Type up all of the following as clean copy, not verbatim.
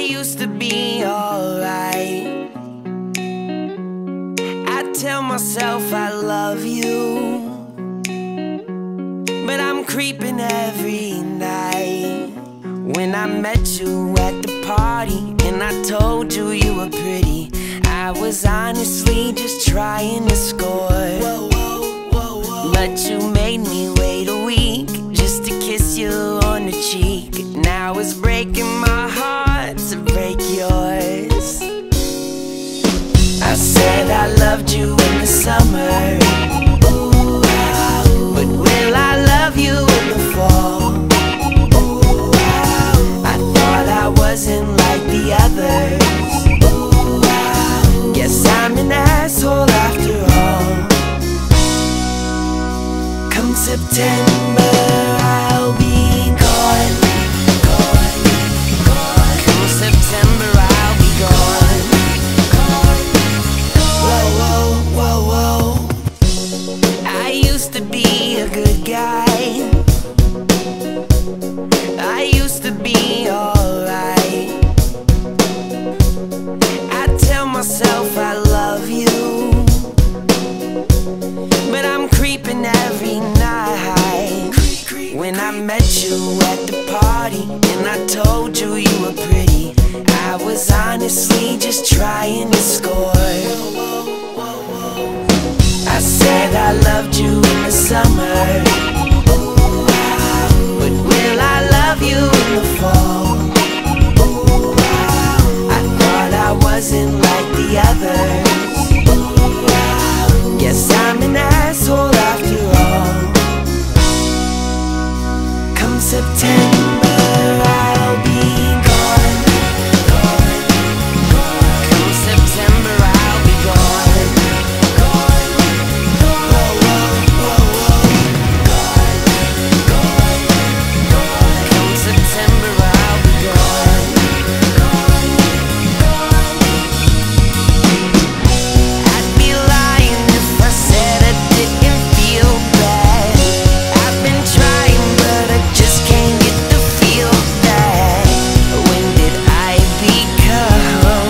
used to be alright. I tell myself I love you, but I'm creeping every night. When I met you at the party and I told you you were pretty, I was honestly just trying to score. But you made me wait a week just to kiss you on the cheek. Now it's breaking my heart to break yours. I said I loved you in the summer, but will I love you in the fall? I thought I wasn't like the others. Guess I'm an asshole after all. Come September, I'll be gone. Come September, I'll be gone. Whoa, whoa, whoa, whoa. I used to be a good guy. I used to be alright. I tell myself I love you, but I'm creeping every night. When I met you at the party and I told you you were pretty, I was honestly just trying to score. I said I loved you in the summer, but will I love you in the fall? I thought I wasn't like the others. Guess I'm an asshole after all. Come September, I'll be gone. Come September, I'll be gone. Whoa, whoa, whoa, whoa. Come September, I'll be gone. I'd be lying if I said I didn't feel bad. I've been trying, but I just can't get the feel back. When did I become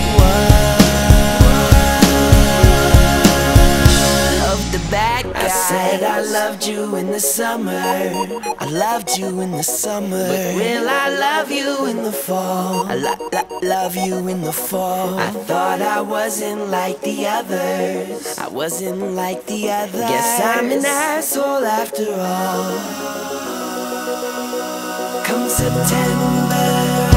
one of the bad guys? I said I loved you in the summer, I loved you in the summer, but will I love you in the fall? I love you in the fall. I thought I wasn't like the others. I wasn't like the others. Guess I'm an asshole after all. Come September,